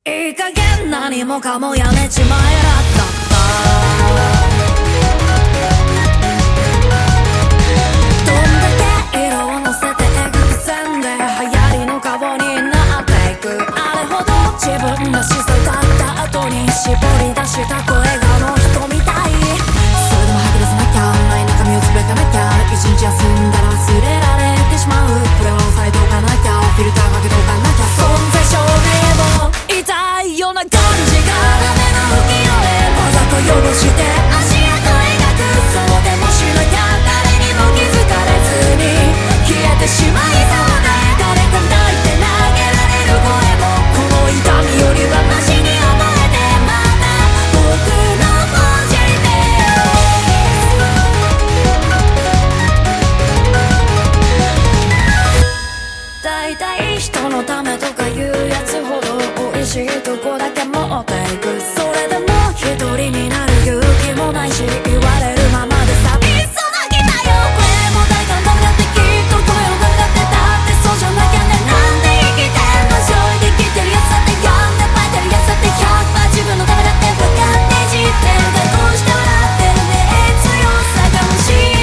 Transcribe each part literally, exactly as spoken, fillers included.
いい加減何もかもやめちまえらったどんだけ色を乗せて描く線で流行りの顔になっていくあれほど自分らしさだった後に絞り出した声がの人みたいそれでも吐き出さなきゃない中身をつぶやかなきゃ一日休んだら忘れられてしまうこれは抑えておかなきゃフィルターかけておかなきゃ存在証明も痛いような感じが雨の浮世絵わざと汚して足跡描くそうでもしなきゃ誰にも気づかれずに消えてしまいそうで誰か泣いて投げられる声もこの痛みよりはマシに思えてまた僕のポジティブ大体人のためとか言うやつほど美味しいとこだけ持っていくそれでも一人になる勇気もないし言われるままでさいっそ泣きたよこれも大感ダメだってきっと声をかけてだってそうじゃなきゃねなんで生きてんの正直生きてるやつだって病んでバイてるやつだってひゃくパーセント自分のためだって分かってじってんだこうして笑ってるね強さが欲しい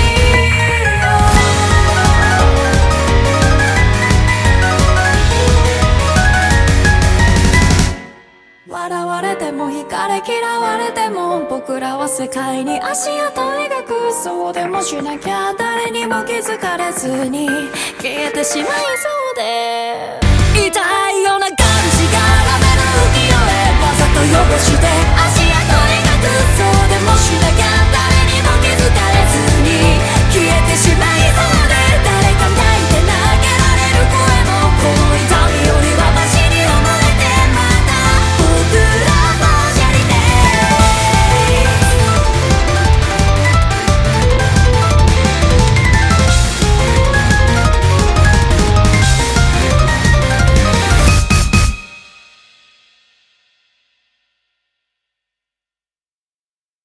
笑われても惹かれ嫌われても僕らは世界に足跡描くそうでもしなきゃ誰にも気づかれずに消えてしまいそうで痛いような感じが雨の浮世絵わざと汚して